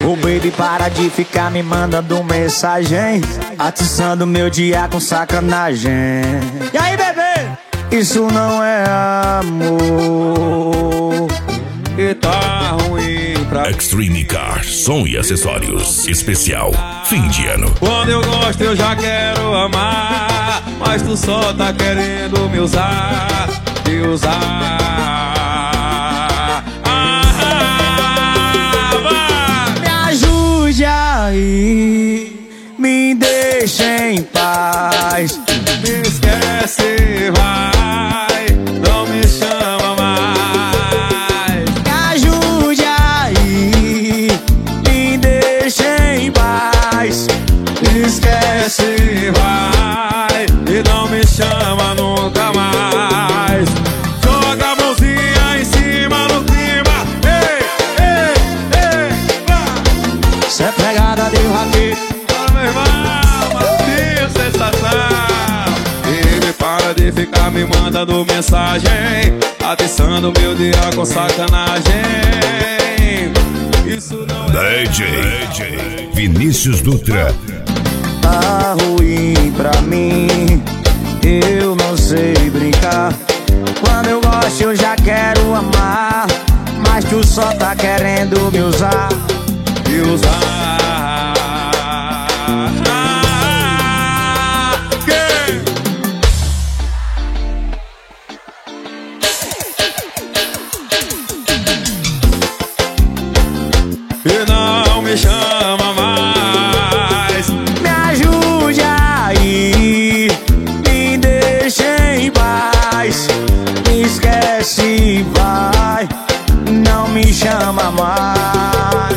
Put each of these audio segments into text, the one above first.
Ô baby, para de ficar me mandando mensagem, atiçando meu dia com sacanagem. E aí, bebê? Isso não é amor, e tá ruim pra Extreme Car, som e acessórios. Especial, fim de ano. Quando eu gosto eu já quero amar, mas tu só tá querendo me usar, me usar. Me ajude aí, me deixa em paz. Me esquece, vai, não me chama mais. Me ajude aí, me deixa em paz. Me esquece, vai, e não me chama nunca mais. Joga a mãozinha em cima no clima. Ei, ei, ei, vai. Cê é pegada de vaqueiro. Fala, meu irmão, que sensação. Baby, para de ficar me mandando mensagem, atiçando meu dia com sacanagem. Isso não é DJ Vinícius Dutra. Tá ruim pra mim, eu não sei brincar. Quando eu gosto eu já quero amar, mas tu só tá querendo me usar. me usar. E não me chama mais. Me ajude aí, me deixa em paz. Me esquece, vai, não me chama mais.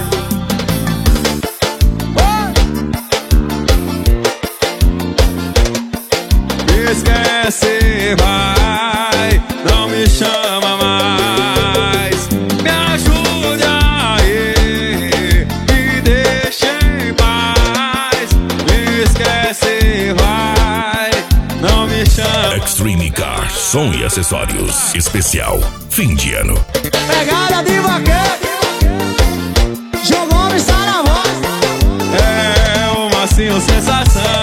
Me esquece, vai, não me chama mais. Me ajude aí, me deixa em paz. Me esquece, vai, não me chama. Extreme Car, som e acessórios. Especial, fim de ano. Pegada de vaqueiro, João Gomes está na voz. É uma sensação.